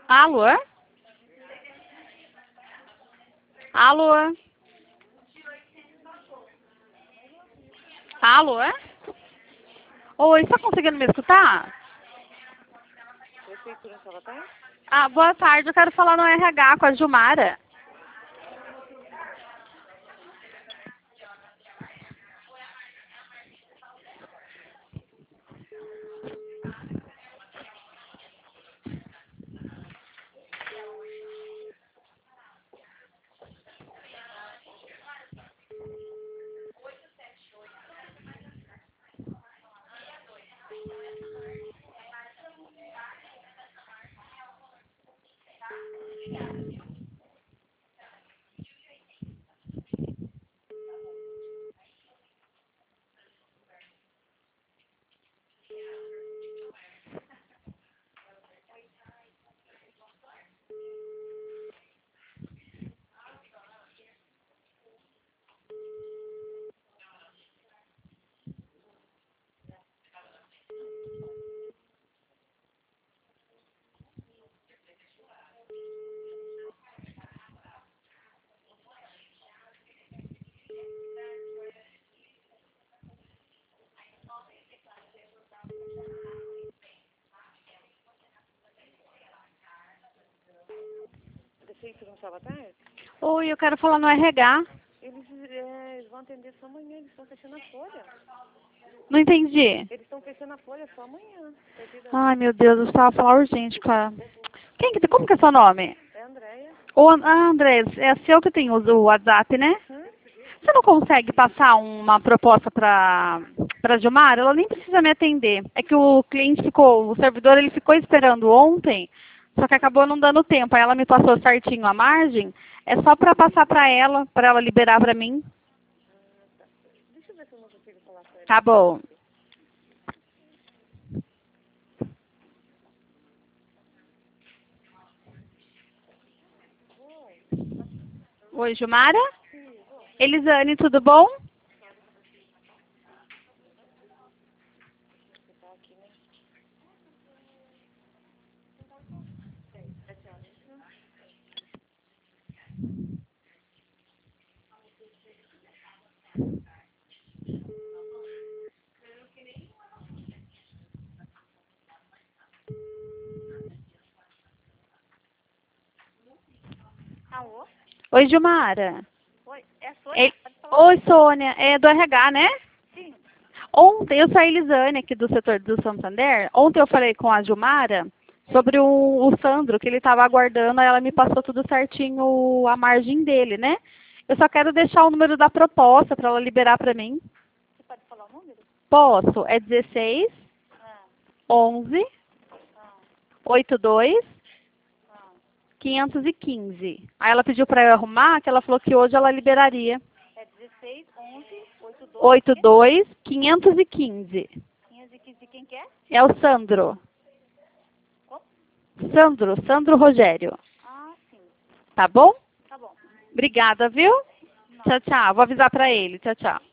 Alô? Alô? Alô? Oi, você tá conseguindo me escutar? Prefeitura de Salvatore? Ah, boa tarde, eu quero falar no RH com a Gilmara. Prefeitura de Salvatore? Oi, eu quero falar no RH. Eles vão atender só amanhã, eles estão fechando a folha. Não entendi. Eles estão fechando a folha só amanhã. Ai, meu Deus, eu precisava falar urgente com a... Como que é seu nome? É a Andréia? Andrés, é seu que tem o WhatsApp, né? Você não consegue passar uma proposta para Gilmar? Ela nem precisa me atender. É que o cliente ficou, o servidor ele ficou esperando ontem, só que acabou não dando tempo. Aí ela me passou certinho a margem. É só para passar para ela liberar para mim. Deixa eu ver se eu não consigo falar com ele. Tá bom. Oi, Gilmara? Elisane, tudo bom? Alô? Oi, Gilmara. Oi, é a Sônia? Pode falar? Oi, Sônia. É do RH, né? Sim. Ontem, eu sou a Elisane aqui do setor do Santander. Ontem eu falei com a Gilmara sobre o Sandro, que ele estava aguardando, aí ela me passou tudo certinho, a margem dele, né? Eu só quero deixar o número da proposta para ela liberar para mim. Você pode falar o número? Posso? É 16 Ah, 11 ah, 82 ah. 515. Aí ela pediu para eu arrumar, que ela falou que hoje ela liberaria. É 16, 11, 82, 82 515. 515. Quem que é? É o Sandro. Como? Sandro Rogério. Ah, sim. Tá bom? Tá bom. Obrigada, viu? Não. Tchau, tchau. Vou avisar pra ele. Tchau, tchau.